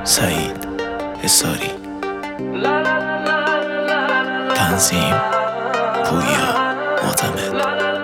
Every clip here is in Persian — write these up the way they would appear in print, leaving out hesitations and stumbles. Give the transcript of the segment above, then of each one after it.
سعید حصاری. تنظیم پویا معتمد.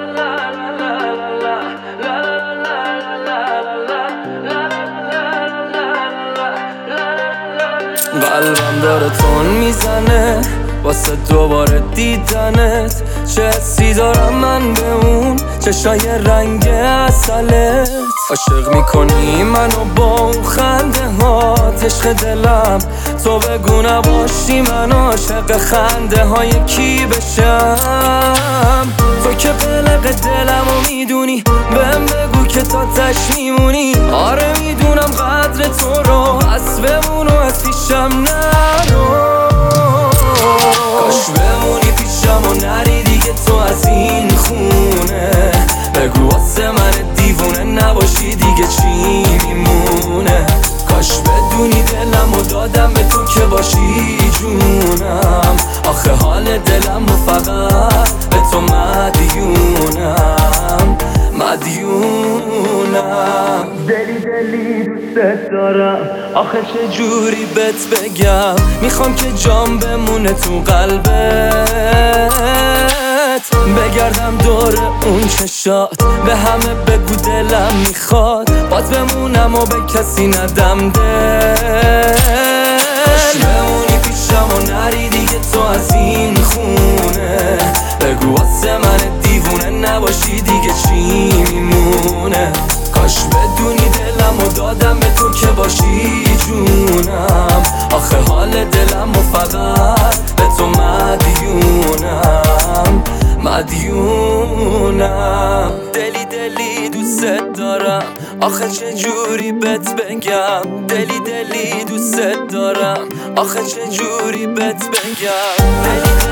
قلبم داره تون میزنه واسه دوباره دیدنت. چه حسی دارم من به اون چشای رنگ عسلت. عاشق میکنی منو با اون خنده هات. عشق دلم تو بگو نباشی من عاشق خنده های کی بشم. تو که قلق دلمو میدونی بهم بگو که تا تش میمونی. آره میدونم قدر تو رو از بمون و از پیشم نرو. کاش بمونی پیشم و نری دیگه تو از این خونه. بگو واسه من دیوونه نباشی دیگه چی میمونه. کاش بدونی دلمو دادم به تو که باشی جونم. آخه حال دلم و فقط به تو مدیونم. دلی دوست دارم. آخه چه جوری بهت بگم. میخوام که جام بمونه تو قلبت. بگردم دور اون چشات به همه بگو دلم میخواد. بات بمونم و به کسی ندم دل. کاش بمونی پیشم و نری دیگه تو از این خونه. بگو واسه من دیوونه نباشی دیگه چی میمونه. کاش بدونی دلمو دادم به تو که باشی جونم. آخه حال دلم و فقط به تو مدیونم. دلی دوست دارم. آخه چه جوری بهت بگم. دلی دوست دارم. آخه چه جوری بهت بگم.